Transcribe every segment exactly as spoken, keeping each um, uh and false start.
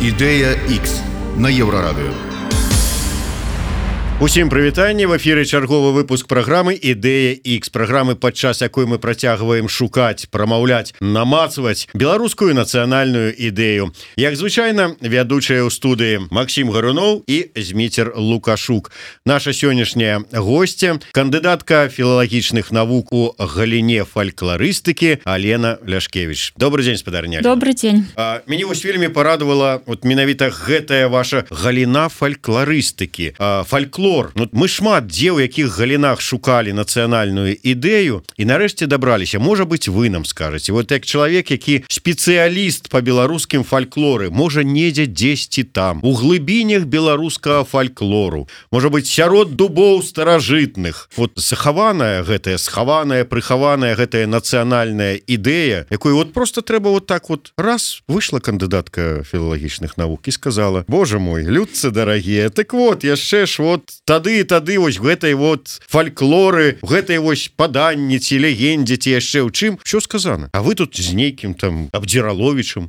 Ідэя X на Еўрарадыё. Усім прывітанне, в эфіры чарговы выпуск праграмы Ідэя X, праграмы, падчас якой мы працягваем шукаць, прамаўляць, намацваць беларускую нацыянальную ідэю. Як звычайна, вядучыя ў студыі Максім Гаруноў і Зміцер Лукашук. Наша сённяшняя госця, кандыдатка філалагічных навук у галіне фалькларыстыкі Алена Ляшкевіч. Добрый дзень, спадарня. Добрый дзень. А, мяне вось вельмі парадавала вот менавіта гэтая ваша галіна фалькларыстыкі, а, фальклор. Ну, мы шмат дзе ў якіх галінах шукалі нацыянальную ідэю і нарэшце дабраліся. Можа быть, вы нам скажаце, вот як чалавек, які спецыяліст по беларускім фальклоры, можа недзе дзесьці там у глыбінях беларускага фальклору, можа быть, сярод дубоў старажытных, вот захаваная гэтая схаваная, прыхаваная гэтая нацыянальная ідэя, якую вот просто трэба вот так вот раз выйшла кандыдатка філалагічных навук і сказала: Боже мой, людцы дарагія, так вот яшчэ ж вот тады і тады вось гэтай вот фальклоры, гэтай вось паданні ці легендзе ці яшчэ ў чым, що сказано? А вы тут з нейкім там Абдзіраловічым.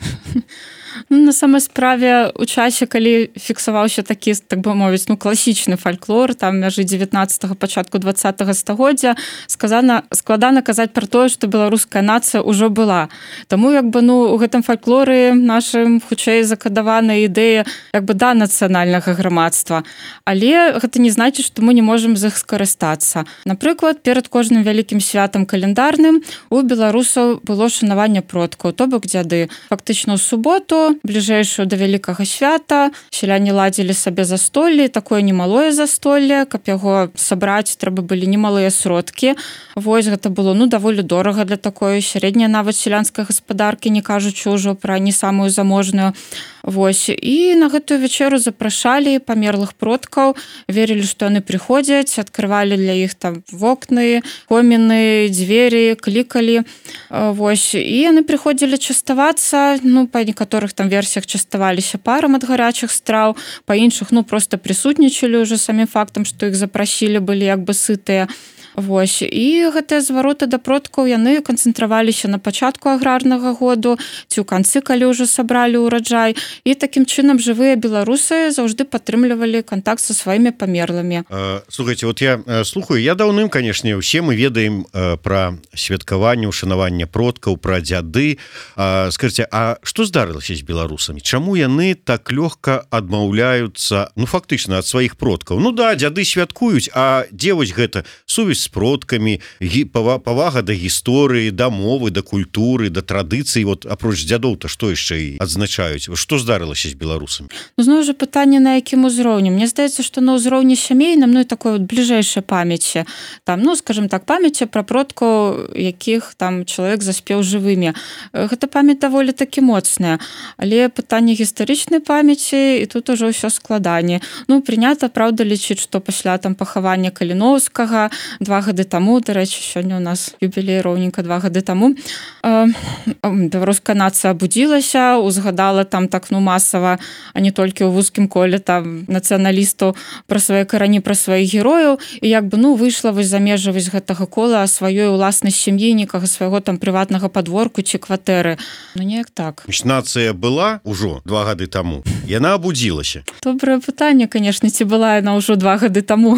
На самой справе у часе, калі фіксаваўся такі, так бы мовіць, ну, класічны фальклор, там мяжы дзевятнаццатага, пачатку двадцатага стагоддзя, сказана, складана казаць пра тое, што беларуская нацыя ўжо была. Таму, як бы, ну, у гэтым фальклоры нашым хутчэй закадаваная ідэя, як бы, да нацыянальнага грамадства. Але гэта не значыць, што мы не можам з іх скарыстацца. Напрыклад, перад кожным вялікім святам календарным у беларусаў было шанаванне продкаў, то бок дзяды. Фактычна ў суботу, бліжэйшую да вялікага свята, сяляне ладзілі сабе застолле, такое немалое застолле, каб яго сабраць, трэба былі немалыя сродкі. Вось гэта было, ну, даволі дорага для такой сярэдняй нават сялянскай гаспадаркі, не кажучы ўжо пра не самую заможную. Вось, і на гэтую вечеру запрашалі памерлых продкаў, верылі, што яны прыходзяць, адкрывалі для іх там вокны, коміны, дзверы, клікалі. Вось, і яны прыходзілі частавацца, ну, па некаторых там версіях частаваліся парам ад гарячых страў, па іншых, ну, просто прысутнічалі ўжо самім фактам, што іх запрасілі, былі як бы сытыя. Вось, і гэтыя звароты да продкаў, яны канцэнтраваліся на пачатку аграрнага году, ці ў канцы, калі ўжо сабралі ўраджай, і такім чынам жывыя беларусы заўжды падтрымлівалі кантакт са сваімі памерлымі. А, слухайте, вот я а, слухаю, я даўным, канешне, усе мы ведаем а, пра святкаванне, ушанаванне продкаў, пра дзяды. А, скажите, а што здарылася з беларусамі? Чаму яны так лёгка адмаўляюцца, ну, фактычна, ад сваіх продкаў? Ну да, дзяды святкуюць, а дзе вось гэта сувязь з продкамі, павага да гісторыі, да мовы, да культуры, да традыцыі, вот апроч дзядоў-то што яшчэ і адзначаюць? Што здарылася з беларусамі? Ну, зноў жа пытанне, на якім узроўні. Мне здаецца, што на ўзроўні сямейным, ну, і такой вот бліжэйшай памяці, там, ну, скажем так, памяці пра продкаў, якіх там чалавек заспеў жывымі. Гэта памяць даволі такі моцная, але пытанне гістарычнай памяці, і тут ужо ўсё складанне. Ну, прынята, правда, лічыць, што пасля там пахавання Каліноўскага, два гады таму, дарэчы, сёння у нас юбілей роўненька два гады таму, э, беларуская нацыя абудзілася, узгадала там так, ну, масава, а не толькі ў вузкім коле там нацыяналістаў пра свае карані, пра сваіх герояў, і як бы, ну, выйшла вось за межы вось гэтага кола сваёй уласнай сям'і, некага свайго там прыватнага падворку ці кватэры. Ну, неяк так. Нацыя была ўжо два гады таму, яна абудзілася. Добрае пытанне, канешне, ці была яна ўжо два гады таму.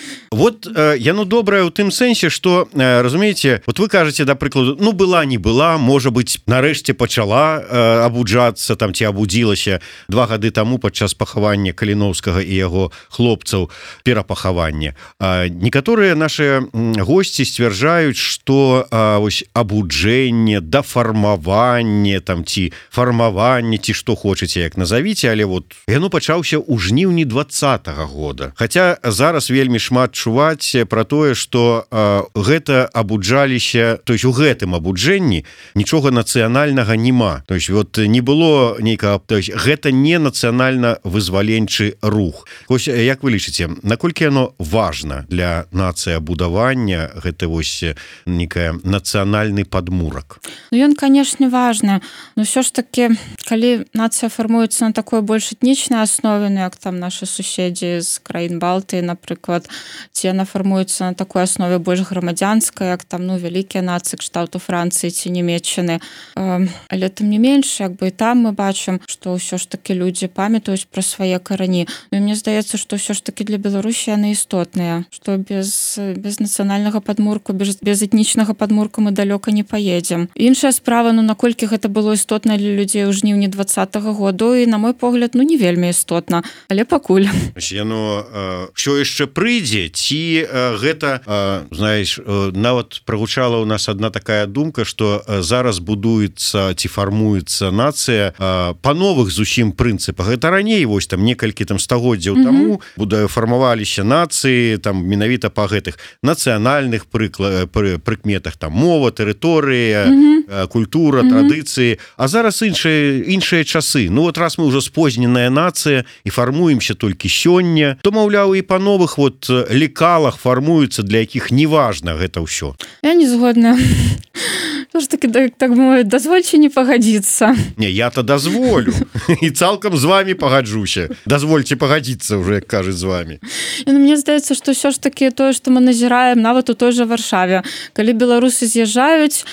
Вот э, яно добрае ў тым сэнсе, што, э, разумееце, вот вы кажаце, да прыкладу, ну, была, не была, можа быть, нарэшце пачала э, абуджацца там ці абудзілася два гады таму падчас пахавання Каліноўскага і яго хлопцаў, перапахавання. А некаторыя нашыя госці сцвярджаюць, што а, вось абуджэнне, дафармаванне там ці фармаванне, ці што хочаце, як назавіце, але вот яно пачаўся ў жніўні двадцатага года. Хаця зараз вельмі шмат чуваць пра тое, што а, гэта абуджаліся, то есть у гэтым абуджэнні нічога нацыянальнага нема. То есть вот не было нейкага, то есть гэта не нацыянальна-вызваленчы рух. Вось як вы лічыце, наколькі яно важна для нацыябудавання, гэта вось некая нацыянальны падмурак? Ну, ён, канешне, важны. Но ўсё ж таки, калі нацыя фармуецца на такой больш этнічнай аснове, ну, як там нашы суседзі з краін Балтыі, напрыклад, ці яна фармуецца на такой аснове больш грамадзянскай, як там, ну, вялікія нацыі кшталту Францыі ці Нямецчыны. Але тым не менш, як бы і там мы бачым, што ўсё ж такі людзі памятаюць пра свае карані. Ну, і мне здаецца, што ўсё ж такі для Беларусі яны істотныя, што без, без нацыянальнага падмурку, без, без этнічнага падмурку мы далёка не паедзем. Іншая справа, ну, наколькі гэта было істотна для людзей у жніўні двадцатага году, і, на мой погляд, ну, не вельмі істотна, але пакуль. Яно ўсё яшчэ прыйдзе, ці гэта, знаеш, нават прагучала ў нас одна такая думка, што зараз будуецца ці фармуецца нацыя па новых зусім прынцыпах. Гэта раней, вось там некалькі там стагоддзяў mm-hmm. таму будзе фармаваліся нацыі, там менавіта па гэтых нацыянальных прыкла... прыкметах, там мова, тэрыторыя, mm-hmm. культура, mm-hmm. традыцыі. А зараз іншыя іншыя часы. Ну вот раз мы ўжо спозненая нацыя і фармуемся толькі сёння, то, маўляў, і па новых вот лекалах фармуюцца, для якіх неважна гэта ўсё. Я не згодна. Тоже таки, так, так мовить, дозвольте не погодиться. Не, я-то дозволю. И цалком з вами погоджуся. Дозвольте погодиться уже, як кажуть, з вами. І, ну, мені здається, що все ж таки то, що ми назираємо навіть у той же Варшаві. Коли білоруси з'їжджають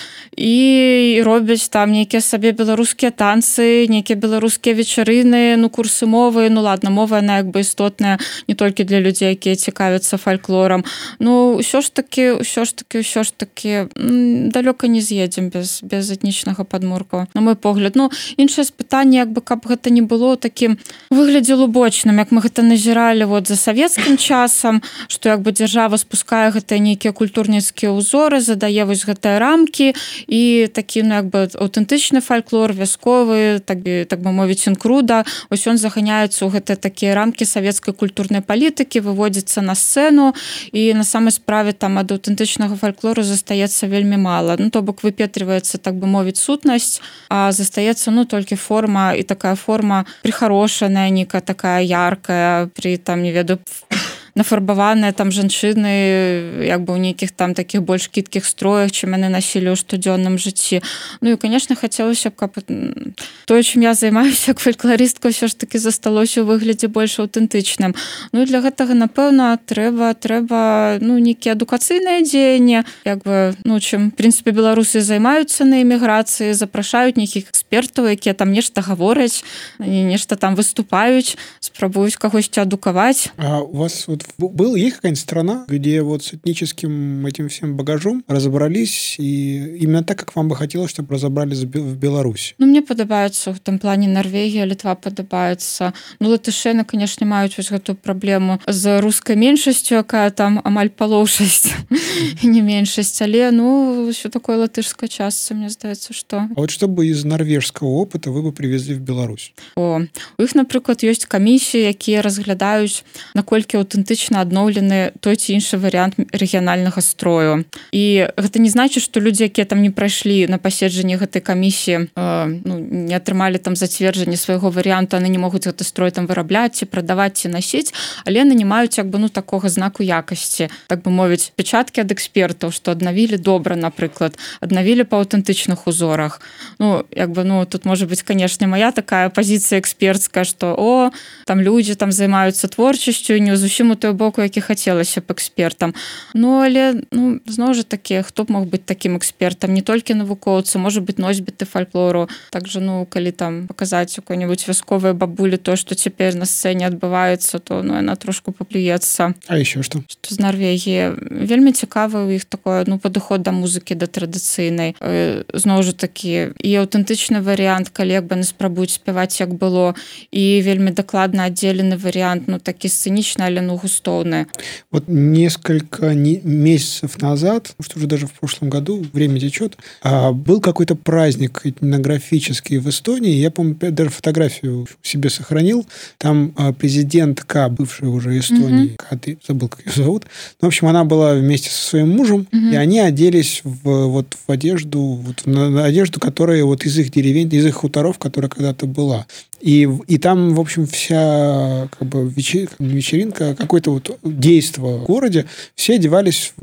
і роблять там які собі білоруські танці, які білоруські вечерини, ну, курси мови. Ну, ладно, мова, вона якби істотна не тільки для людей, які цікавляться фольклором. Ну, все ж таки, все ж таки, все ж таки, далеко не з'їдемо без, без етнічного падмурку, на мой погляд. Ну, інше питання, якби, каб гэта не было таким выглядзе лубочным, як мы гэта назіралі вот за савецкім часам, што якби дзяржава спускае гэтыя нейкія культурніцкія ўзоры, задае вось гэтыя рамкі, і такі, ну, якби аўтэнтычны фальклор, вясковы, так бы, так бы мовіць, інкруда, ось ён заганяецца ў гэтыя такія рамкі савецкай культурнай палітыкі, выводзіцца на сцэну, і на самай справе там ад аўтэнтычнага фальклору застаецца вельмі мала. Ну, то бок выпетрываецца, так бы мовіць, сутнасць, а застаецца, ну, толькі форма, і такая форма прихорошаная, нейкая такая яркая, при, там, не ведаю, нафарбаваныя там жанчыны як бы ў нейкіх там такіх больш кіткіх строях, чым яны насілі ў штодзённым жыцці. Ну і, конечно, хацелася б, каб тое, чым я займаюся як фальклорыстка, ўсё ж таки засталося ў выглядзе больш аўтэнтычным. Ну і для гэтага, напэўна, трэба, трэба, ну, нейкія адукацыйныя дзеянні, як бы, ну, чым, в прынцыпе, беларусы займаюцца на эміграцыі, запрашаюць нейкіх экспертаў, якія там нешта гавораць, нешта там выступаюць, спрабуюць кагосьці адукаваць. А у вас вот был, есть какая-нибудь страна, где вот с этническим этим всем багажом разобрались, и именно так, как вам бы хотелось, чтобы разобрались в Беларуси? Ну, мне падабаецца в том плане Норвегия, Литва падабаецца. Ну, латышэны, конечно, маюць вось гэтую праблему з рускай меншасцю, якая там амаль палоўшасць, і не меншасць, але, ну, ўсё такое латышская частка, мне здаецца, што... А вот что бы из норвежского опыта вы бы привезли в Беларусь? О, у іх, напрыклад, ёсць камісіі, якія разглядаюць, наколькі аўтэнтычна адноўлены той ці іншы варыянт рэгіянальнага строю. І гэта не значыць, што людзі, якія там не прайшлі на паседжанні гэтай камісіі, э, ну, не атрымалі там зацверджанне свайго варыянту, яны не могуць гэты строй там вырабляць ці прадаваць ці насіць, але яны не маюць як бы, ну, такога знаку якасці, так бы мовіць, печаткі ад экспертаў, што аднавілі добра, напрыклад, аднавілі па аўтэнтычных узорах. Ну, як бы, ну, тут можа быць, канешне, моя такая пазіцыя экспертская, што о, там людзі там займаюцца творчасцю, не зусім у той боку, які хацелася б экспертам. Ну, але, ну, зноў жа такі, хто б мог быць такім экспертам? Не толькі навукоўцы, можа быць носьбіты фальклору. Так жа, ну, калі там паказаць якой-небудзь вясковай бабулі то, што цяпер на сцэне адбываецца, то, ну, яна трошку паплюецца. А еще што? Што з Норвегіі. Вельмі цікавы ў іх такое, ну, падыход да музыкі, да традыцыйнай. Зноў жа такі, і аўтэнтычны варыянт, калі як бы не спрабуюць спяваць, як было, і вельмі дакладна аддзелены варыянт, ну, такі сцэнічны, але, ну, густоўны. Вот несколько не, месяцев назад, что уже даже в прошлом году, время течет, а, был какой-то праздник этнографический в Эстонии. Я, помню, даже фотографию себе сохранил. Там а, президентка, бывшая уже Эстонии, mm-hmm. ты забыл, как ее зовут. Ну, в общем, она была вместе со своим мужем, mm-hmm. и они оделись в, вот, в одежду, вот, на, на одежду, которая вот из их деревень, из их хуторов, которая когда-то была. И, и там, в общем, вся как бы вечер, вечеринка, какой-то какое-то вот действо в городе, все одевались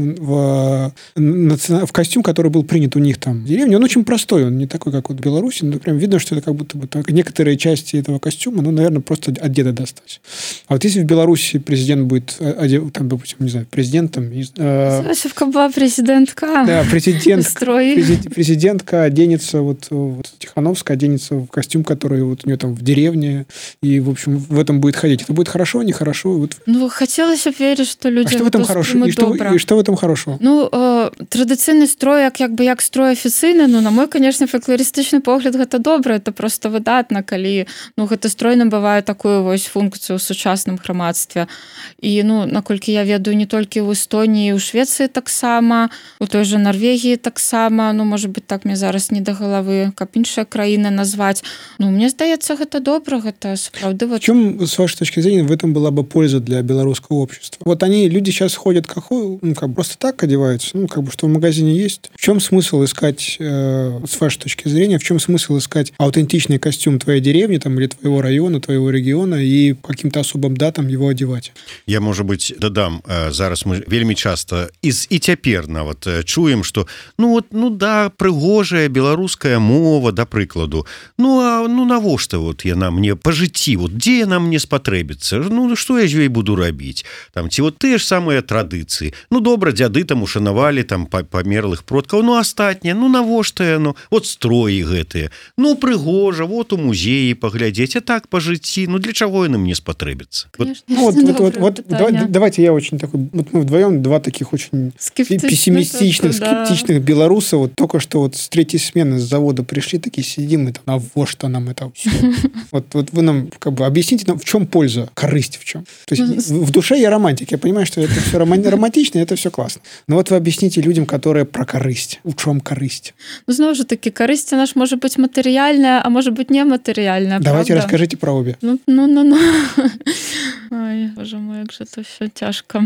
в, в, в костюм, который был принят у них там в деревне. Он очень простой, он не такой, как вот в Беларуси, но прям видно, что это как будто бы так, некоторые части этого костюма, ну, наверное, просто от деда достать. А вот если в Беларуси президент будет, там, допустим, не знаю, президентом... Сашевка была президентка. Да, президент, президентка оденется, вот, вот Тихановская оденется в костюм, который вот у нее там в деревне, и, в общем, в этом будет ходить. Это будет хорошо, нехорошо? Вот. Ну, хотелось бы верить, что люди... А что в этом хорошего? И что, и что в этом хорошего? Ну, э, традыцыйны строй, як, як бы, як строй афіцыйны, ну, на мой, конечно, фольклорыстычны погляд, гэта добра, это просто выдатна, калі, ну, гэта строй набывае такую вось функцыю ў сучасным грамадстве. І, ну, наколькі я ведаю, не толькі ў Эстоніі, у Швецыі таксама, у той же Норвегіі таксама, ну, можа быть, так мне зараз не да галавы, каб іншыя краіны назваць. Ну, мне здаецца, гэта добра, гэта сапраўды... Вот... В чем, с вашей точки зрения, в этом была бы польза для белорусского общества? Вот они, люди сейчас ходят, как, ну, как просто так одеваются, ну, как бы, что в магазине есть. В чем смысл искать, э, с вашей точки зрения, в чем смысл искать аутентичный костюм твоей деревни, там, или твоего района, твоего региона, и по каким-то особым датам его одевать? Я, может быть, додам, зараз мы вельмі часто і, і цяпер нават чуем, что ну вот, ну да, прыгожая беларуская мова, да прыкладу, ну а ну навошта вот яна мне по жыцці, вот дзе яна мне спатрэбіцца, ну што я з ёй буду рабіць, там ці вот тыя ж самыя традыцыі, ну добра, дзяды там ушанавалі там памерлых продкаў, ну астатняе, ну навошта яно, вот строі гэтыя, ну прыгожа, вот у музеі паглядзець, а так по жыцці, ну для чаго яны мне спатрэбіцца? Вот, вот, вот, вот, вот давай, давайте я очень такой, вот мы вдвоем два таких очень пессимистичных, скептичных да. белоруса, вот только что вот с третьей смены с завода пришли, такие сидим, и там, а во что нам это все? Вот, вот вы нам как бы объясните нам, в чем польза, корысть в чем? То есть в душе я романтик, я понимаю, что это все романтично, это все классно. Но вот вы объясните людям, которые про корысть. В чем корысть? Ну, знову ж таки, корысть наш может быть материальная, а может быть нематериальная. Давайте правда? Расскажите про обе. Ну, ну, ну, ну. Ой, боже мой, як же это все тяжко.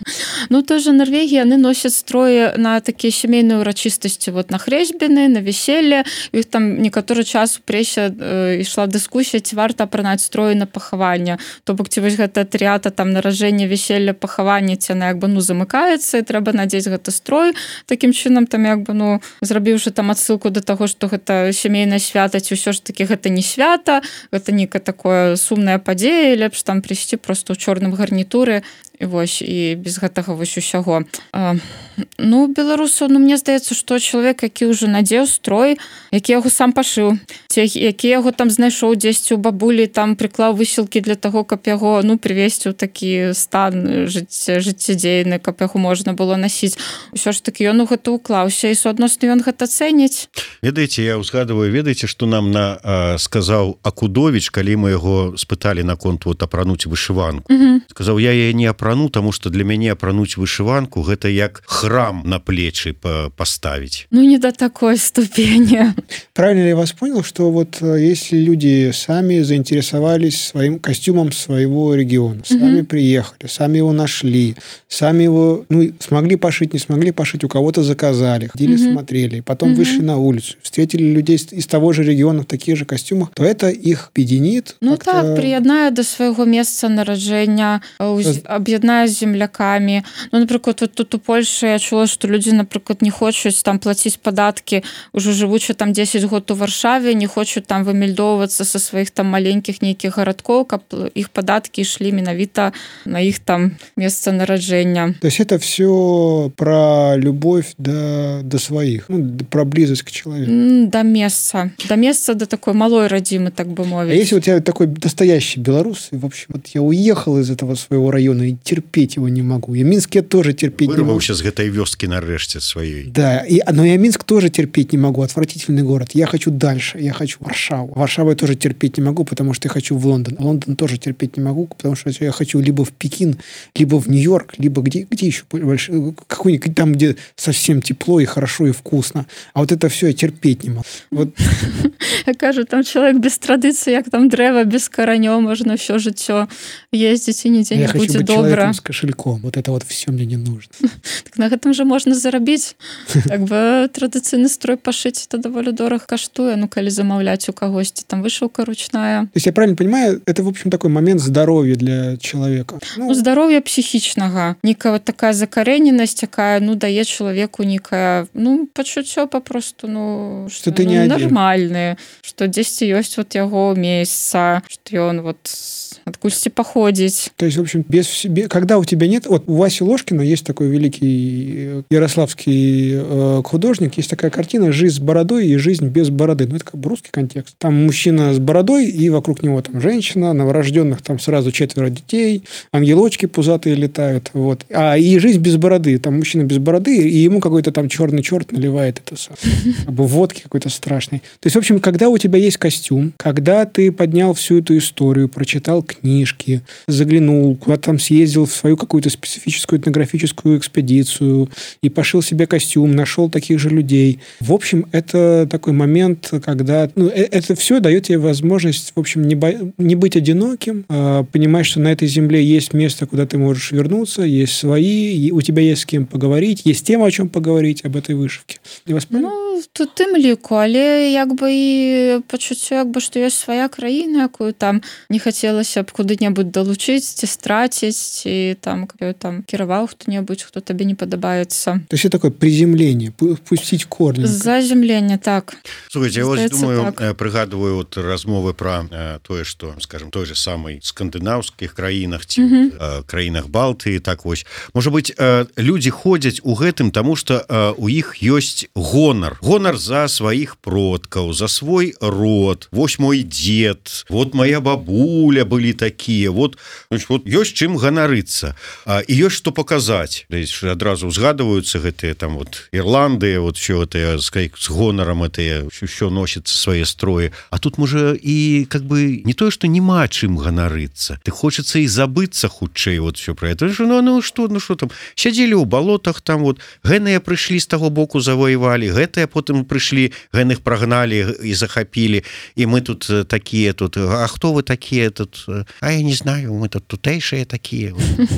Ну, тоже Норвегия, они носят строи на такие семейные урочистости, вот на хресьбины, на веселье. Их там некоторый час у прессе э, шла дискуссия, ці варта апранаць строй на пахаванне. То бок, ці вось гэта трыята там наражэнне, веселье, пахаванне, ці она як бы, ну, замыкаецца, і трэба надзець гэта строй. Такім чынам, там, як бы, ну, зрабіўшы там адсылку да таго, што гэта сямейнае свята, ці ўсё ж таки гэта не свята, гэта нейкае такое сумная падзея, лепш там прыйсці просто ў чорным гарнітуры, і вось, і без гэтага вось усяго. А, ну, беларусу, ну, мне здаецца, што чалавек, які ўжо надзеў строй, які яго сам пашыў, ці які яго там знайшоў дзесьці ў бабулі, там прыклаў высілкі для таго, каб яго, ну, прывесці ў такі стан жыцця, жыццядзейны, каб яго можна было насіць. Усё ж такі ён у гэта ўклаўся, і суадносна ён гэта цэніць. Ведаеце, я ўзгадываю, ведаеце, што нам на, а, сказаў Акудовіч, калі мы яго спыталі наконт вот апрануць вышыванку. Mm-hmm. Сказаў, я яе не апрануў, тому что для мяне апрануць вышыванку гэта як храм на плечы поставить. Ну, не до такой ступени. Правильно ли я вас понял, что вот если люди сами заинтересовались своим костюмом своего региона, сами mm-hmm. приехали, сами его нашли, сами его, ну, смогли пошить, не смогли пошить, у кого-то заказали, ходили, mm-hmm. смотрели, потом mm-hmm. вышли на улицу, встретили людей из того же региона в таких же костюмах, то это их объединит? Ну так, прияднае до свайго месца нараджэння, аб'яднае з землякамі. Ну, напрыклад, вот тут у Польшы я чула, што людзі, напрыклад, не хочуць там плаціць падаткі, ужо жывучы там дзесяць год у Варшаве, не хочуць там вымельдоўвацца са сваіх там маленькіх нейкіх гарадкоў, каб іх падаткі ішлі менавіта на іх там месца нараджэння. То есть это все про любовь до, до своих, ну, про близость к человеку. До месца. До месца, до такой малой родимы, так бы мовить. А если вот я такой настоящий белорус, и, в общем, вот я уехал из этого своего района и терпеть его не могу. Я Минск я тоже терпеть Вырвал не могу. сейчас гэтай вёскі нарэшце своей. Да, и, но я Минск тоже терпеть не могу. Отвратительный город. Я хочу дальше. Я хочу Варшаву. Варшаву я тоже терпеть не могу, потому что я хочу в Лондон. Лондон тоже терпеть не могу, потому что я хочу либо в Пекин, либо в Нью-Йорк, либо где, где еще больше, какой-нибудь там, где совсем тепло и хорошо и вкусно. А вот это все я терпеть не могу. Вот. Я кажу, там человек без традиции, как там древо без коронёў, можно все жыццё ездить и нигде не будет добра. добра. С кошельком. Вот это вот все мне не нужно. Так на гэтым же можна зарабіць. Як бы традыцыйны строй пашыць это даволі дорага каштуе, ну калі замаўляць у кагосьці, там вышыўка ручная. То есть я правильно понимаю, это, в общем, такой момент здоровья для человека. Ну, ну здароўя псіхічнага. Некая вот такая закарененасць, якая, ну, дае чалавеку некая, ну, пачуццё папросту, ну, что, что ты ну, не нармальны, што дзесьці ёсць вот яго месца, што ён вот откусьці паходзіць. То есть, в общем, без себе, когда у тебя нет... Вот у Васи Ложкина есть такой великий ярославский э, художник, есть такая картина «Жизнь с бородой и жизнь без бороды». Ну, это как бы русский контекст. Там мужчина с бородой, и вокруг него там женщина, новорожденных там сразу четверо детей, ангелочки пузатые летают. Вот. А и жизнь без бороды. Там мужчина без бороды, и ему какой-то там черный черт наливает это сам. Как бы водки какой-то страшный. То есть, в общем, когда у тебя есть костюм, когда ты поднял всю эту историю, прочитал книжки, заглянул, куда там съездил в свою какую-то специфическую этнографическую экспедицию и пошил себе костюм, нашел таких же людей. В общем, это такой момент, когда... Ну, это все дает тебе возможность, в общем, не, бо... не быть одиноким, а понимать, что на этой земле есть место, куда ты можешь вернуться, есть свои, у тебя есть с кем поговорить, есть тема, о чем поговорить, об этой вышивке. Ну, тут тым ліку, але як бы і пачуццё, як бы, што ёсць свая краіна, якую там не хацелася б куды-небудзь далучыць ці страціць, і там, каб там кіраваў хто-небудзь, хто табе не падабаецца. То есть это такое приземление, пустить корни. Заземление, так. Слушайте, я вот думаю, так. Пригадываю вот размовы про э, тое, что, скажем, той же самой скандинавских краінах ці mm-hmm. э, краінах Балтыі, так вось. Может быть, э, люди ходят у гэтым, тому что э, у іх ёсць гонар. Гонар за сваіх продкаў, за свой род. Вось мой дед, вот моя бабуля были такие. Вот, значит, вот ёсць чым ганарыцца. А, і ёсць што паказаць. Адразу узгадываются гэтыя там вот Ірланды, вот все это с, с гонором это все носится свои строи. А тут може и как бы не то, что нема чым ганарыцца. Ты хочется и забыться хутчэй вот все про это. Ну, ну что, ну что там? Сядзелі ў балотах там вот. Гэныя прышлі з таго боку завоевали, гэтыя потым прышлі, гэных прогнали и захапили. И мы тут такие тут. А кто вы такие тут? А я не знаю, мы тут тутэйшие такие.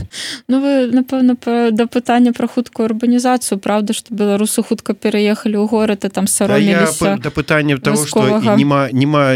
Ну вы, напэўна, да пытання про хуткую урбанізацыю, правда, что беларусы хутка пераехалі ў горад і там саромеліся. Да пытання того, что нема, нема,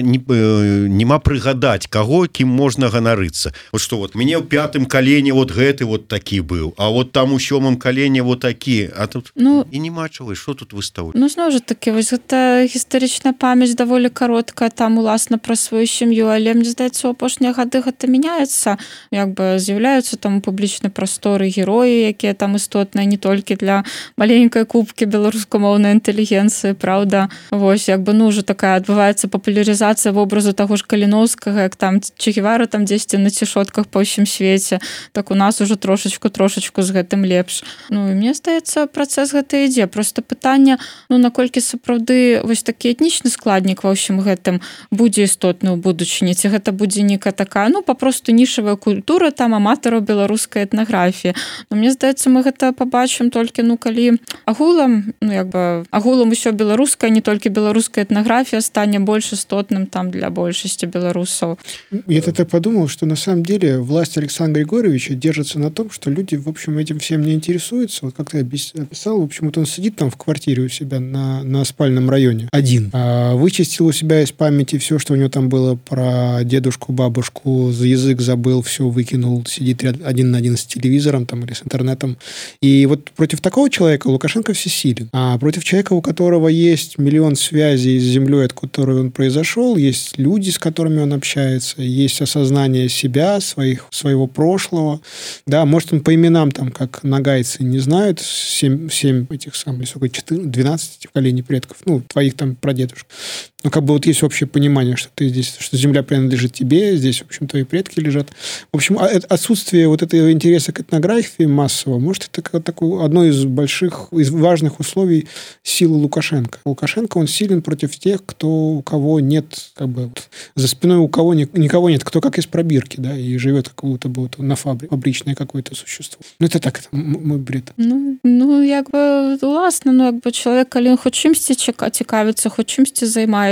нема прыгадаць, каго, кім можна ганарыцца. Вот что вот, мне ў пятым калене вот гэты вот такі быў, а вот там у сёмым калене вот такі, а тут ну, і нема чого, што тут выставаць? Ну, зноў жа такі, вось гэта гістарычная памяць даволі кароткая, там уласна пра сваю сям'ю, але мне здаецца, у апошнія гады гэта мяняецца, як бы з'яўляюцца там у публічнай прасторы героі, якія там істотныя не толькі для маленькай кубкі беларускамоўнай інтэлігенцыі, правда? Вось, як бы, ну, уже такая адбываецца папулярызацыя вобразу таго ж Каліноўскага, як там Че Гевара там дзесьці на цішотках па ўсім свеце, так у нас уже трошачку-трошачку з гэтым лепш. Ну, і мне здаецца, працэс гэта ідзе. Просто пытанне, ну, наколькі сапраўды вось такі этнічны складнік ва ўсім гэтым будзе істотны ў будучыні, ці гэта будзе нейкая такая, ну, папросту нішавая культура там аматараў беларускай этнаграфіі. Но мне здаецца, мы гэта пабачым толькі, ну, калі агулам, ну, як бы, агулам усё беларускае, не толькі беларуская этнаграфія стане больш істотным там для большасці беларусаў. Я так подумал, что на самом деле власть Александра Григорьевича держится на том, что люди, в общем, этим всем не интересуются. Вот как ты описал, в общем, вот он сидит там в квартире у себя на, на спальном районе один, а вычистил у себя из памяти все, что у него там было про дедушку, бабушку, за язык забыл, все выкинул, сидит один на один с телевизором там или с интернетом. И вот против такого человека Лукашенко всесилен. А против человека, у которого есть миллион связей с землей, от которой он произошел, есть люди, с которыми он общается, есть осознание себя, своих, своего прошлого. Да, может, он по именам, там, как нагайцы, не знают семь, семь этих самых, сколько, четырнадцать, двенадцать коленей предков, ну, твоих там прадедушек. Ну, как бы вот есть общее понимание, что ты здесь, что земля принадлежит тебе, здесь, в общем, твои предки лежат. В общем, отсутствие вот этого интереса к этнографии массового, может, это такое одно из больших, из важных условий силы Лукашенко. Лукашенко, он силен против тех, кто, у кого нет, как бы, вот, за спиной у кого ни, никого нет, кто как из пробирки, да, и живет как будто бы вот на фабрике, фабричное какое-то существо. Ну, это так, это мой бред. Ну, ну, як бы, власне, ну, як бы, чоловік, коли хоч чимсь цікавиться, хоч чимсь займається,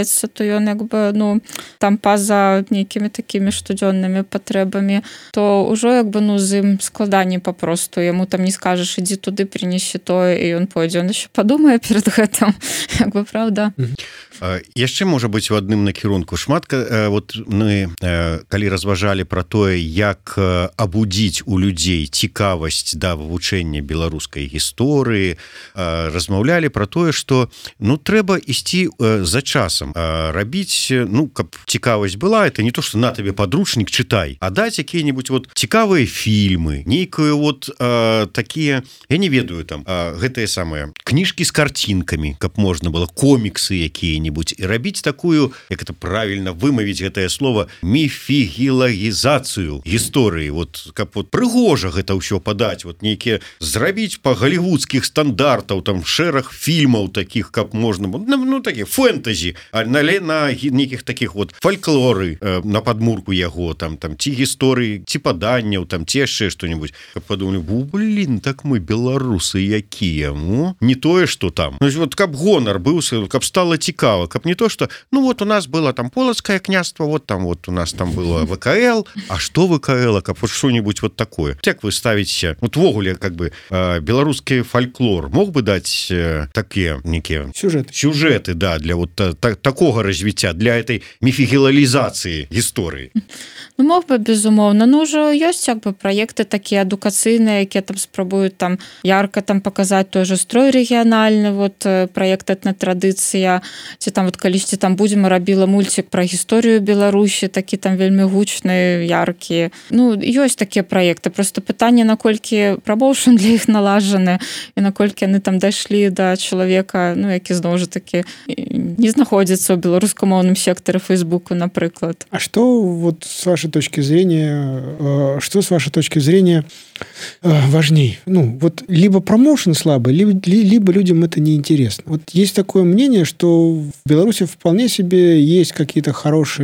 з'яўляецца, то ён як бы ну там па-за нейкімі такімі штодзённымі патрэбамі, то ўжо як бы ну з ім складаней папросту, яму там не скажаш ідзі туды, прынесі тое, і ён пойдзе, ён яшчэ падумае перад гэтым, як бы правда. Яшчэ можа быць у адным накірунку шмат, вот мы калі разважалі пра тое, як абудзіць у людзей цікавасць да вывучэння беларускай гісторыі, размаўлялі пра тое, што ну трэба ісці за часам, рабіць, ну каб цікавасць была, это не то, што на табе падручнік чытай, а даць якія-небудзь вот цікавыя фільмы, нейкую вот такія, я не ведаю там, гэтыя самыя кніжкі з карцінкамі, каб можна было, коміксы якія-небудзь, і рабіць такую, як это правільна вымавіць гэтае слово, міфігілагізацыю гісторыі, вот каб вот прыгожа гэта ўсё падаць, вот нейкія зрабіць па галівудскіх стандартаў, там шэраг фільмаў такіх, каб можна, ну, ну такі фэнтазі, але на нейкіх такіх вот фальклоры э, на падмурку яго, там там ці гісторыі, ці паданняў, там ці яшчэ што-нибудь, каб падумалі, блин, так мы беларусы якія, ну, не тое, што там, ну, вот каб гонар быў, каб стала цікава, каб не то, что, ну вот у нас было там Полоцкое княство, вот там вот у нас там было ВКЛ, а что ВКЛ, каб вот что-нибудь вот такое. Як вы ставите, вот вогуле как бы белорусский фольклор мог бы дать такие некие сюжеты, сюжеты, да, для вот та, такого развития, для этой мифигилализации истории? Ну, мог бы, безумоўна, ну ўжо ёсць як бы праекты такія адукацыйныя, якія там спрабуюць там ярка там паказаць той же строй рэгіянальны, вот праект этнатрадыцыя, ці там вот калісьці там будзем рабіла мульцік пра гісторыю Беларусі, такі там вельмі гучны, яркі. Ну, ёсць такія праекты, просто пытанне, наколькі прамоушн для іх налажаны і наколькі яны там дайшлі да чалавека, ну, які зноў жа такі не знаходзіцца ў беларускамоўным сектары Фейсбуку, напрыклад. А что вот с вашей точки зрения, что с вашей точки зрения важней? Ну, вот либо промоушен слабый, либо, либо людям это неинтересно. Вот есть такое мнение, что в Беларуси вполне себе есть какие-то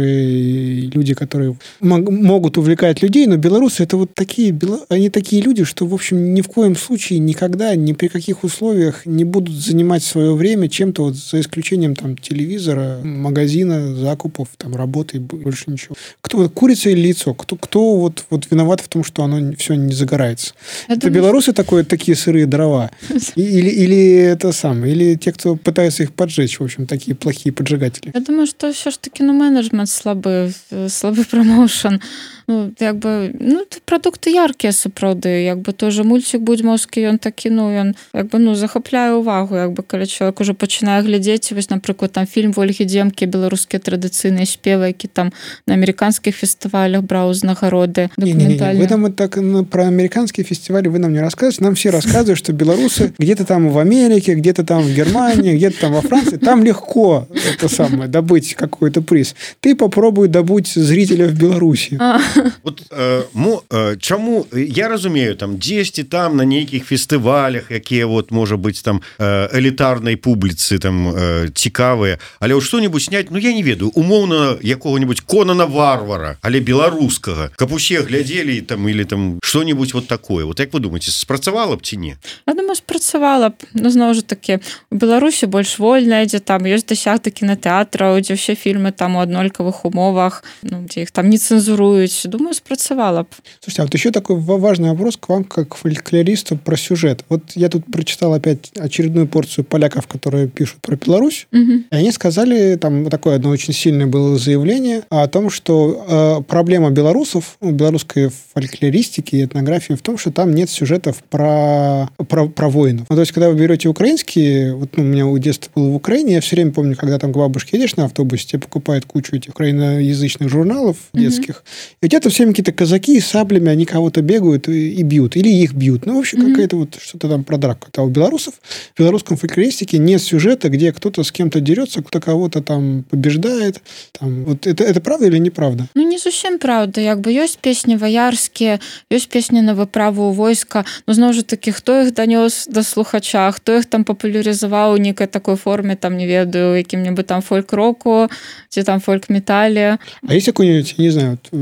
хорошие люди, которые могут увлекать людей, но белорусы это вот такие, они такие люди, что, в общем, ни в коем случае, никогда, ни при каких условиях не будут занимать свое время чем-то, вот, за исключением там телевизора, магазина, закупов, там, работы, больше ничего. Кто вот, курица или яйцо? Кто, кто вот, вот виноват в том, что оно все не загорается? Я это думаю, белорусы такое, такие сырые дрова? Или, или это самое? Или те, кто пытается их поджечь, в общем, такие плохие поджигатели? Я думаю, что все ж таки ну, менеджмент слабый, слабый промоушен. Ну, як бы, ну, продукты яркія сапраўды, як бы тоже мульцік будзьмовскі, ён такі, ну, ён як бы, ну, захапляе ўвагу, як бы, калі чалавек уже пачынае глядзець, вось, напрыклад, там фільм Ольгі Дземкі, беларускія традыцыйныя спевы, які там на американских фестивалях браў узнагароды документальные. Вы там вот так ну, про американские фестивали вы нам не рассказываете, нам все рассказывают, что белорусы где-то там в Америке, где-то там в Германии, где-то там во Франции, там легко это самое, добыть какой-то приз. Ты попробуй добыть зрителя в Беларуси. Вот э, мо, э, чаму я разумею там дзесьці там на нейкіх фестывалях, якія вот можа быць там э, элітарнай публіцы там э, цікавыя, але ў што-нибудь сняць, ну я не ведаю, умоўна якога-нибудь Конана Варвара, але беларускага, каб усе глядзелі там или там што-нибудь вот такое. Вот як вы думаете, спрацавала б ці не? Я думаю, спрацавала б. Ну зноў жа такі, у Беларусі больш вольна, дзе там ёсць дасягты кінотэатраў, дзе ўсе фільмы там у аднолькавых умовах, ну, дзе іх там не цэнзуруюць. Думаю, спрацавала б. Слушайте, а вот еще такой важный вопрос к вам, как к фольклористу, про сюжет. Вот я тут прочитал опять очередную порцию поляков, которые пишут про Беларусь, угу. И они сказали, там такое одно очень сильное было заявление о том, что э, проблема белорусов, ну, белорусской фольклористики и этнографии в том, что там нет сюжетов про, про, про воинов. Ну, то есть, когда вы берете украинские, вот ну, у меня у детства было в Украине, я все время помню, когда там к бабушке едешь на автобусе, тебе покупают кучу этих украиноязычных журналов детских, угу. И у тебя там все время какие-то казаки с саблями, они кого-то бегают и, и бьют, или их бьют. Ну, в общем, mm-hmm. какая-то вот что-то там про драку. А у белорусов в белорусском фольклористике нет сюжета, где кто-то с кем-то дерется, кто кого-то там побеждает. Там, вот это, это правда или неправда? Ну, не зусім правда. Як бы ёсць песні ваярскія, ёсць песні на выправу войска, но зноў жа такі, хто іх данёс да слухача, хто іх там папулярызаваў у нейкай такой форме, там, не ведаю, якім-небудзь там фольк-року, ці там фольк-метале. А есть какой-нибудь, не знаю, какой-нибудь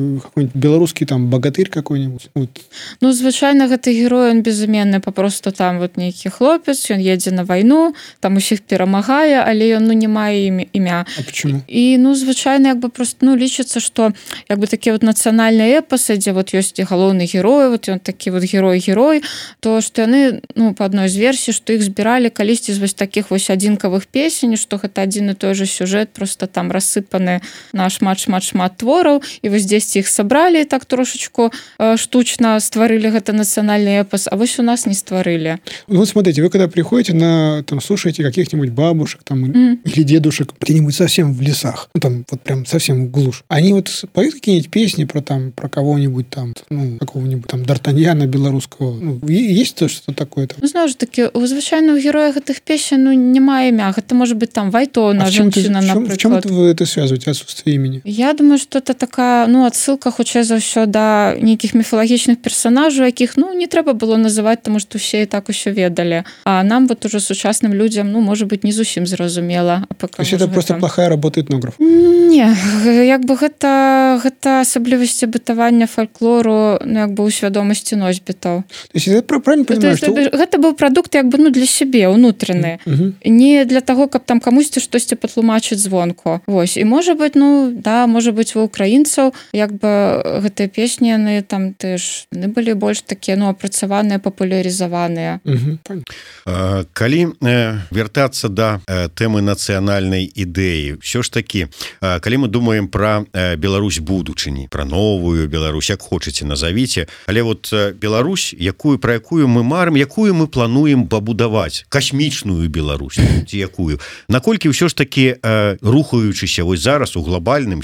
какой-нибудь белорусский там богатырь какой-нибудь? Вот. Ну, звычайна гэты герой, он безыменны, папросту там вот нейкі хлопец, ён едзе на вайну, там усіх перамагае, але ён ну не мае імя. А почему? І ну звычайна як бы просто ну лічыцца, што як бы такі вот нацыянальныя эпасы, дзе вот ёсць галоўны герой, вот ён такі вот герой-герой, то што яны ну па адной з версій, што іх збіралі калісьці з вось такіх вось адзінкавых песень, што гэта адзін і той же сюжэт, просто там рассыпаны на шмат-шмат-шмат твораў, і вось дзесьці іх сабралі так трошечку э, штучна стварылі гэта нацыянальны эпас, а вось у нас не стварылі. Вот смотрите, вы когда приходите на, там, слушаете каких-нибудь бабушек там, mm. или дедушек где-нибудь совсем в лесах, ну там вот прям совсем в глушь, они вот поют какие-нибудь песни про там, про кого-нибудь там, ну, какого-нибудь там Д'Артаньяна белорусского, ну, есть то, что такое там? Ну, зноў ж таки, у звычайных героях гэтых песен ну, няма імя, гэта может быть там Вайтона, а жанчына, напрыклад. В чем вы это связываете, отсутствие имени? Я думаю, что это такая, ну, отсылка, хутчэй за ўсё да нейкіх міфалагічных персонажаў, якіх, ну, не трэба было называць, тому што ўсе і так усё ведалі. А нам вот уже сучасным людзям, ну, может быть, не зусім зразумела. То есть это просто там... плохая работа этнографа? Не, як бы гэта, гэта асаблівасці бытавання фальклору, ну, як бы ў свядомасці носьбітаў. То есть я правильно понимаю, гэта, что... Гэта быў прадукт, як бы, ну, для сябе, унутраны. Uh-huh. Не для таго, каб там камусьці штосьці патлумачыць звонку. Вось. І можа быть, ну, да, можа быть, у украінцаў, як бы, гэтыя песні, яны там też, яны былі больш такія, ну, апрацаваныя, папулярызаваныя. Uh-huh. А, калі э, вяртацца да э, тэмы нацыянальнай ідэі, ўсё ж такі, э, калі мы думаем пра э, Беларусь будучыні, пра новую Беларусь, як хочаце назавіце, але вот э, Беларусь, якую, пра якую мы марым, якую мы плануем пабудаваць, касмічную Беларусь, ці якую, наколькі ўсё ж такі э, рухаючыся вось зараз у глобальным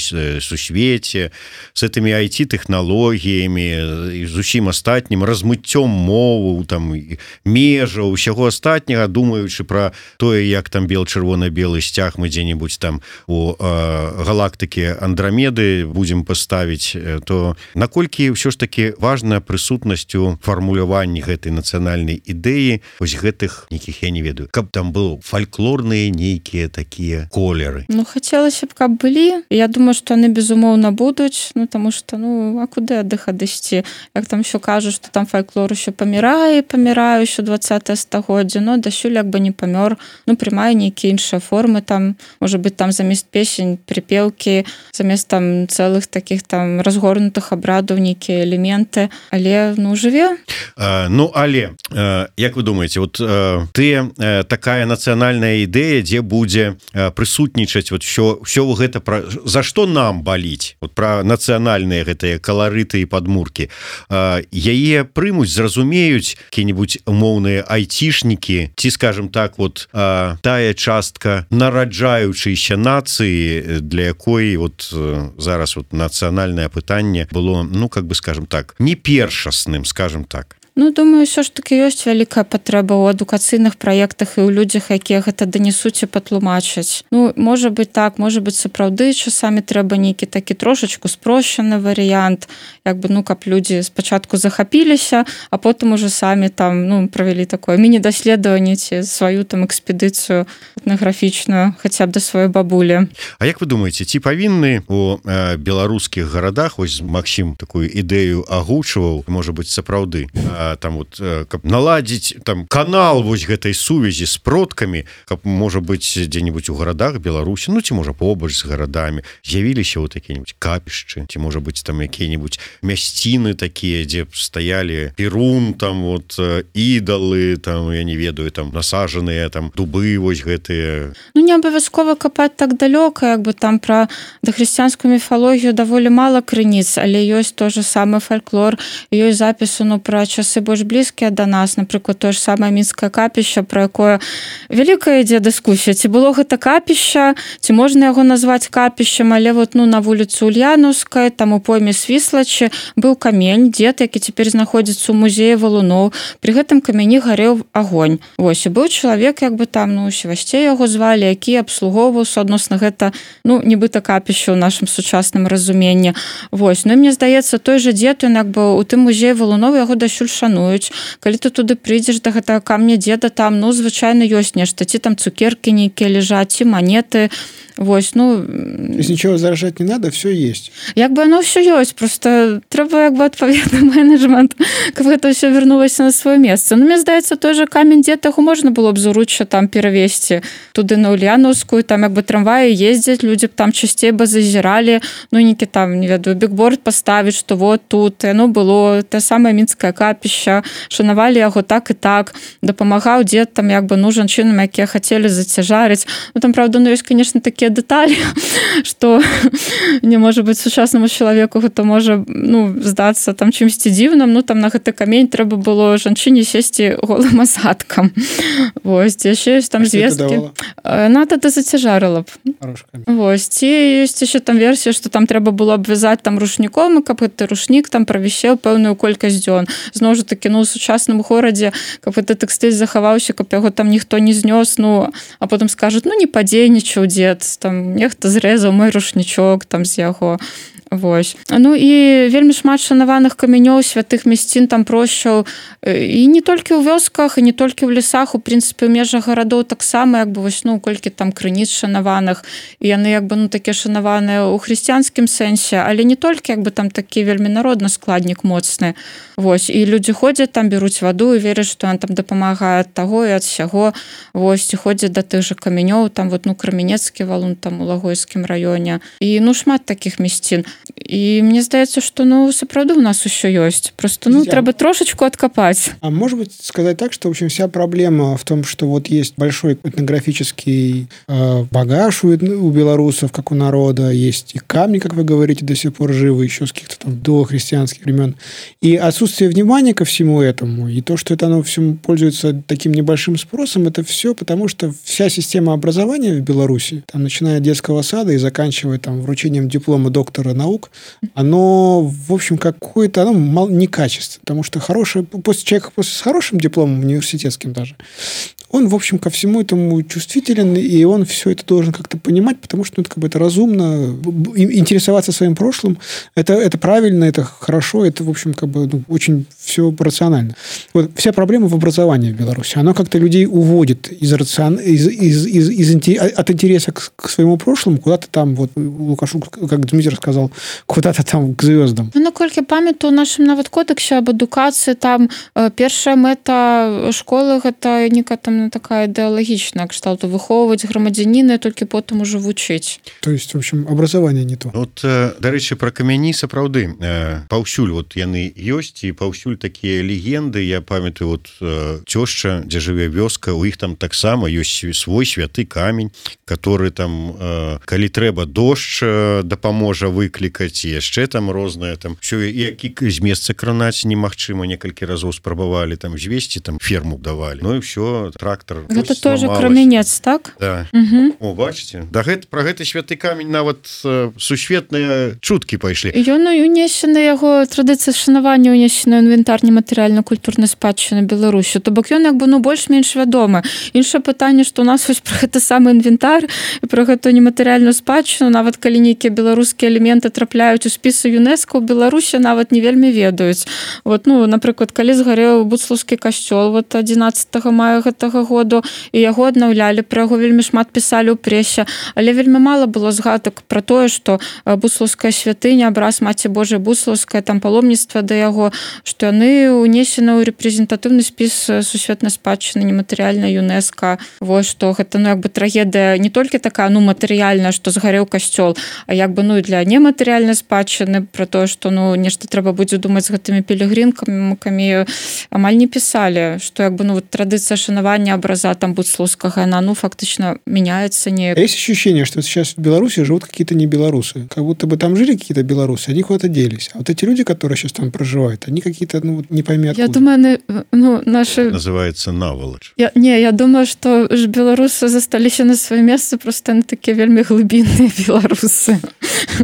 сусвеце з гэтымі ай ти-тэхналогіямі, з усім астатнім размыццём мову, там межаў, усяго астатняга, думаючы пра тое, як там бел-чырвона-белы сцяг мы дзе-нибудь там у э, галактыкі Андрамеды будзем паставіць, то наколькі ўсё ж такі важна прысутнасцю фармуляванні гэтай нацыянальнай ідэі вось гэтых нейкіх, я не ведаю, каб там было фальклорныя нейкія такія колеры. Ну, хацелася б, каб былі. Я думаю, што яны безумоўна будуць, ну, таму што, ну, а куды ад іх адысці? Як там ўсё кажуць, што там фальклор усё памірае, памірае ўсё двадцатае стагоддзе, но дасюль як бы не памёр, ну, прымае нейкія іншыя формы, там, можа быць, там замест песень, припеўкі, замест там цэлых такіх там разгорнутых абрадаў, нейкія элементы, але, ну, жыве. А, ну, але, а, як вы думаеце, вот а, ты а, такая нацыянальная ідэя, дзе будзе а, прысутнічаць вот ўсё, ўсё гэта пра, за што нам баліць, вот пра нацыянальныя гэтыя каларыты і падмуркі, а, яе прымуць, зразумеюць какие-нибудь умоўныя айцішнікі, ці, скажем так, вот а, тая частка нараджаючейся нацыі, для якой вот зараз вот нацыянальнае пытанне было, ну, как бы, скажем так, не першасным, скажем так. Ну, думаю, ўсё ж таки ёсць вялікая патрэба ў адукацыйных праектах і ў людзях, якія гэта данесуць і патлумачаць. Ну, можа быць так, можа быць сапраўды, часамі трэба нейкі такі трошачку спрошчаны варыянт, як бы, ну, каб людзі спачатку захапіліся, а потым уже самі там, ну, правялі такое міні-даследаванне ці сваю там экспедыцыю этнаграфічную, хаця б да сваёй бабулі. А як вы думаеце, ці павінны у э, беларускіх гарадах, вось Максім такую ідэю агучваў, можа быць сапраўды, там вот каб наладзіць там канал вось гэтай сувязі з продкамі, каб можа быць дзе-нибудь у гарадах Беларусі, ну ці можа побач з гарадамі з'явіліся вот какие-нибудь капішчы, ці можа быць там якія-нибудь мясціны такія, дзе стаялі перун, там вот ідалы, там я не ведаю, там насажаныя там дубы вось гэтыя. Ну, не абавязкова капаць так далёка, як бы там пра дахрысціянскую міфалогію даволі мала крыніц, але ёсць той же самы фальклор, ёсць запісы, ну, пра часы больш блізкія да нас, напрыклад, тое ж самае мінскае капішча, пра якое вялікая ідзе дыскусія, ці было гэта капішча, ці можна яго назваць капішчам, але вот, ну, на вуліцы Ульянаўскай, там у пойме Свіслачы быў камень, дзед, які цяпер знаходзіцца ў музеі валуноў. Пры гэтым камяні гарэў агонь. Вось, і быў чалавек, як бы там, ну, Севасцей яго звалі, які абслугоўваў суадносна гэта, ну, нібыта капішча ў нашым сучасным разуменні. Вось, ну, і мне здаецца, той же дзед, ён як бы у тым музеі валуноў яго дасюль шануюць. Калі ты туды прыйдзеш да гэтага камня дзеда, там, ну, звычайна ёсць нешта, ці там цукеркі нейкія ляжаць, ці манеты, Вось, ну То есть ничего заражать не надо, все есть. як бы оно все ёсць, просто трэба як бы адпаведны менеджмент, каб гэта ўсё вярнулася на сваё месца. Ну, мне здаецца, той же камень Дзетагу можна было б з уручча там перавесці туды на Ульяновскую, там як бы трамваі ездзяць, людзі б там часцей бы зазіралі, ну некі там, не ведаю, бікборд паставіць, што вот тут яно было те самае мінскае капішча, шанавалі яго так і так, дапамагаў дзед там як бы ну жанчынам, якія хацелі зацяжарыць. Ну там правда, ну ёсць, конечно, такія дэталі, што не можа быць сучаснаму чалавеку гэта можа ну здацца там чымсьці дзіўным, ну там на гэты камень трэба было жанчыне сесці голым асадкам. Вось, яшчэ ёсць там звесткі. На тады зацяжарыла б. Вось, ці ёсць яшчэ там версія, што там трэба было абвязаць там рушніком, і каб гэты рушнік там правісеў пэўную колькасць дзён. Зноў жа такі, ну у сучасным горадзе, каб гэты тэкстыль захаваўся, каб яго там ніхто не знёс, ну а потым скажуць, ну не падзейнічаў дзед, там нехта зрэзаў мой рушнічок там з яго. Вось. Ну і вельмі шмат шанаваных камянёў, святых мясцін, там прощаў, і не толькі ў вёсках, і не толькі ў лесах, у прынцыпе, ў межах гарадоў таксама, як бы вось, ну, колькі там крыніц шанаваных, і яны як бы ну такія шанаваныя ў хрысціянскім сэнсе, але не толькі як бы там такі вельмі народны складнік моцны. Вось, і людзі ходзяць там, бяруць ваду і вераць, што ён там дапамагае ад таго і ад сяго. Вось, і ходзяць да тых жа камянёў, там вот ну Крамянецкі валун там у Лагойскім раёне. І ну шмат такіх мясцін. І мне здаецца, што ну сапраўды у нас усё ёсць. Просто ну Я... трэба трошечку откопать. А может быть сказать так, что в общем вся проблема в том, что вот есть большой этнографический э, багаж у, у белорусов, как у народа, есть и камни, как вы говорите, до сих пор живы, еще с каких-то там дохристианских времен. И отсутствие внимания ко всему этому, и то, что это оно всему пользуется таким небольшим спросом, это все потому, что вся система образования в Беларуси, там, начиная от детского сада и заканчивая там вручением диплома доктора наук, оно, в общем, какое-то, оно некачественное, потому что хороший, после человека после, с хорошим дипломом, университетским даже, он, в общем, ко всему этому чувствителен, и он все это должен как-то понимать, потому что ну, это как бы это разумно, интересоваться своим прошлым, это, это правильно, это хорошо, это, в общем, как бы ну, очень все рационально. Вот вся проблема в образовании в Беларуси. Оно как-то людей уводит из рацион... из, из, из, из, от интереса к, к своему прошлому куда-то там, вот Лукашук, как Дмитрий сказал, куда-то там к звездам. Ну, наколькі памятаю, у нашым нават кодексе об адукацыі там э, першая мэта школы гэта некая там такая ідэалагічная кшталту выхоўваць грамадзяніна, толькі потым ужо вучыць. То есть, в общем, образование не то. Вот, дарэчы, пра камяні сапраўды паўсюль вот яны ёсць, і паўсюль такія легенды. Я памятаю, вот цёшча, дзе жыве вёска, у іх там таксама ёсць свой святы камень, который там, калі трэба дождж дапаможа выклікаць, і яшчэ там рознае там все, які з месца кранаць немагчыма, некалькі разоў спрабавалі там звесці, там ферму давалі. Ну і все, трактор. Гэта тоже Крамянец, так? Да. Угу. О, бачыце, да гэта пра гэты святы камень нават э, сусветныя чуткі пайшлі. Ён унесены, яго традыцыя шанавання унесены інвентар нематэрыяльна-культурнай спадчыны Беларусі. То бок ён як бы ну больш-менш вядомы. Іншае пытанне, што у нас вось пра гэты самы інвентар і пра гэту нематэрыяльную спадчыну, нават калі нейкія беларускія элементы трапляюць у спісы ЮНЕСКО, у Беларусі нават не вельмі ведаюць. Вот, ну, напрыклад, калі згарэў Буцлаўскі касцёл вот адзінаццатага мая гэтага году, і яго аднаўлялі, пра яго вельмі шмат пісалі ў прэсе, але вельмі мала было згадак пра тое, што Буцлаўская святыня, абраз Маці Божай Буцлаўская, там паломніцтва да яго, што яны унесены ў рэпрэзентатыўны спіс сусветнай спадчыны нематэрыяльнай ЮНЕСКО. Вось, што гэта, ну, як бы трагедыя не толькі такая, ну, матэрыяльная, што згарэў касцёл, а як бы, ну, і для нематэрыяльнай спадчыны, пра тое, што, ну, нешта трэба будзе думаць з гэтымі пілігрымкамі, амаль не пісалі, што, як бы, ну, вот традыцыя шанавання абраза там Буцлаўскага, она, ну, фактычна меняется неяк. Есть ощущение, что сейчас в Беларуси живут какие-то не белорусы. Как будто бы там жили какие-то белорусы, они куда-то делись. А вот эти люди, которые сейчас там проживают, они какие-то, ну, не пойми откуда. Я думаю, ну, наши... Называется наволочь. Я, не, я думаю, что ж белорусы засталіся на сваё месца, просто они такие вельмі глыбінныя беларусы. Як гэта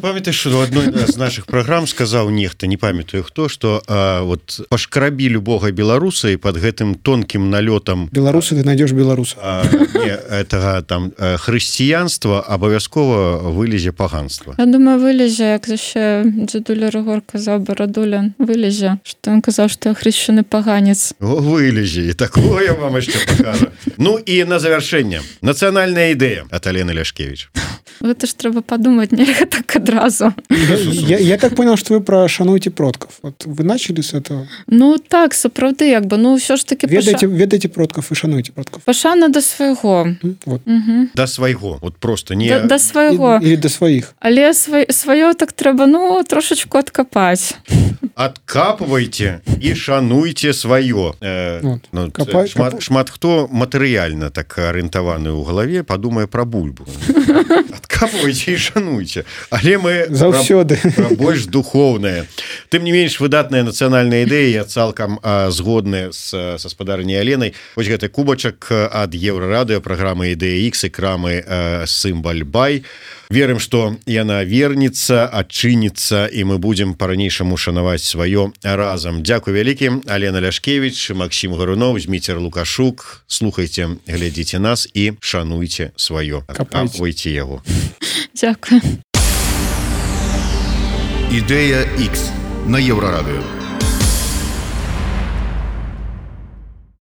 памятаеш, что в одной з наших праграм сказаў нехта, не памятаю хто, что а, вот пашкрабі любога беларуса і под гэтым тонкім налётам беларусы ты найдешь беларуса а, не, этого там хрысціянства абавязкова вылезе паганства. Я думаю, вылезе, як яшчэ дзядуля Рыгор казаў, Барадуля вылезе, што ён казаў, што я хрышчаны паганец. О, вылезе, і такое вам яшчэ пакажа. Ну і на завяршэнне нацыянальная ідэя ад Алены Ляшкевіч. Гэта ж трэба падумаць, нельга так адразу. Я, я, я так понял, что вы про «Шануйте продков». Вот вы начали с этого? Ну так, сапраўды, як бы, ну ўсё ж таки... Ведайте, паша... ведайте продков и шануйте продков. Пашана да свайго. Вот. Угу. Да свайго, вот просто не... Да, да свайго. Или до своих. Але свай, сваё так трэба, ну, трошечку адкапаць. Адкапвайце і шануйце сваё. Э, Вот. ну, Капай, шмат, капай. шмат хто матэрыяльна так арыентаваны ў галаве, падумае пра бульбу. Адкапвайце і шануйце. Але мы Заўсёды. пра, пра больш духоўнае. Тым не менш, выдатная нацыянальная ідэя, я цалкам а, згодны з, са спадарняй Аленай. Вось гэты кубачак ад Еўрарадыё, праграмы «Ідэя Х» і крамы э, «Сымбаль Бай». Верым, што яна вернецца, адчыніцца, і мы будзем па-ранейшаму шанаваць сваё разам. Дзякуй вялікі, Алена Ляшкевіч, Максім Гаруноў, Зміцер Лукашук. Слухайце, глядзіце нас і шануйце сваё. Адкапвайце яго. Дзякуй. Ідэя Х на Еўрарадыё.